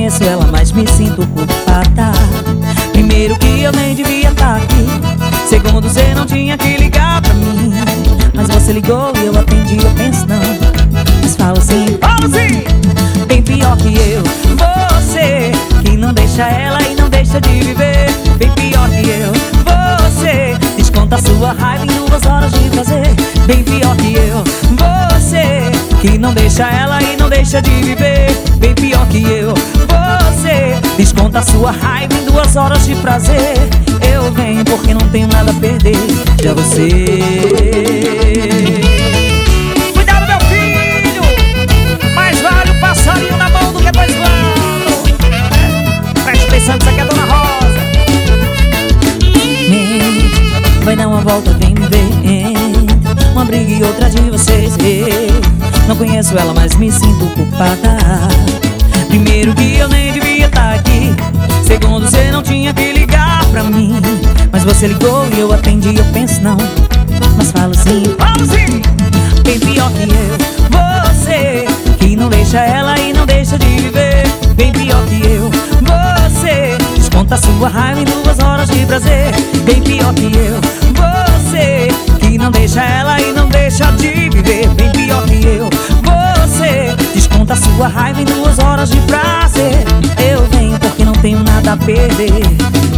conheço ela, mas me sinto culpada. Primeiro que eu nem devia estar aqui. Segundo, você não tinha que ligar pra mim. Mas você ligou e eu atendi, eu penso não. Mas fala assim, bem pior que eu. Você que não deixa ela e não deixa de viver. Bem pior que eu. Você desconta sua raiva em 2 horas de prazer. Bem pior que eu. Você que não deixa ela e não deixa de viver. Bem pior que eu. Você desconta sua raiva em 2 horas de prazer. Eu venho porque não tenho nada a perder. Já você. Cuidado, meu filho! Mais vale o passarinho na mão do que 2 voando. Preste atenção que isso aqui é Dona Rosa. Vai dar uma volta, vem me ver. Uma briga e outra de vocês. Não conheço ela, mas me sinto culpada. Primeiro que eu nem devia estar aqui. Segundo, você não tinha que ligar pra mim. Mas você ligou e eu atendi, eu penso não. Mas fala assim, bem pior que eu. Você que não deixa ela e não deixa de viver. Bem pior que eu. Você desconta sua raiva em 2 horas de prazer. Bem pior que eu. Você que não deixa ela e não deixa de viver. Bem pior que eu. Você desconta sua raiva em 2 horas de prazer. Eu venho porque não tenho nada a perder.